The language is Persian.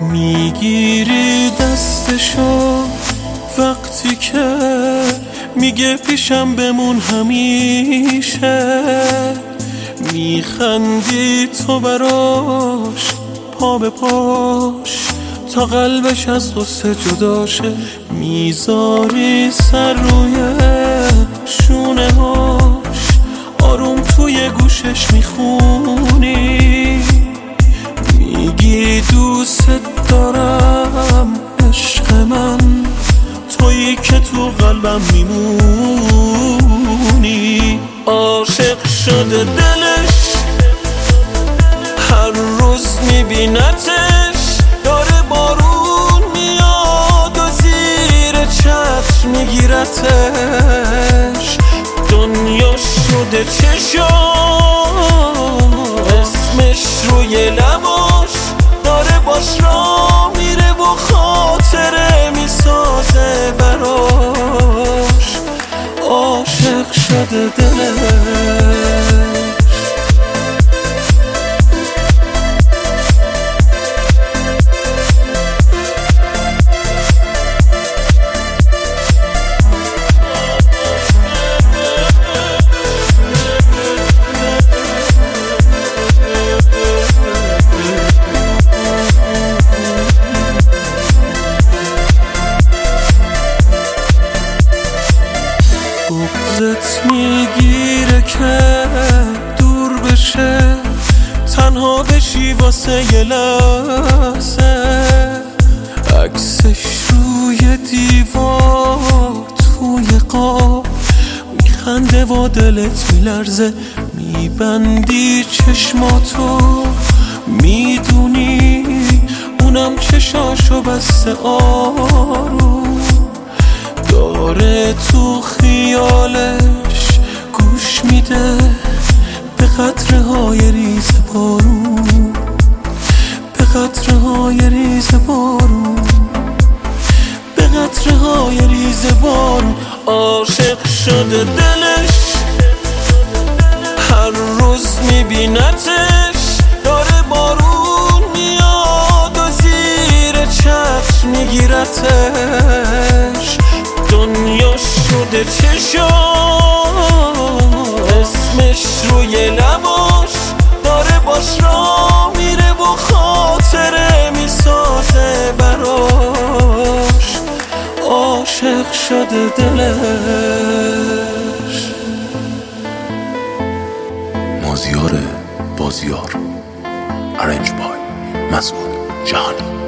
میگیری دستشو وقتی که میگه پیشم بمون همیشه، میخندی تو براش پا به پاش تا قلبش از غصه جداشه، میذاری سر روی شونه هاش آروم توی گوشش میخونی، میگی دوست دارم عشق من، تویی که تو قلبم میمونی. عاشق شده دلش هر روز میبینتش، داره بارون میاد و زیر چتر میگیرتش، دنیا شده چشام اسمش روی لباش، داره باش را میره و خاطره میسازه براش. عاشق شده دلش بغضت میگیره که دور بشه، تنها بشی واسه یه لحظه، عکسش روی دیوار توی قاب میخنده و دلت میلرزه، میبندی چشماتو میدونی اونم چشاشو بسته آروم، داره تو خیالش گوش میده به قطره های ریز بارون، به قطره های ریز بارون، به قطره های ریز بارون. عاشق شده دلش هر روز میبینتش، داره بارون میاد و زیر چتر میگیرتش، دنیا شده چشام اسمش روی لباش، داره باش را میره و خاطره میسازه براش. عاشق شده دلش. مازیار بازیار، ارنج بای مسعود جهانی.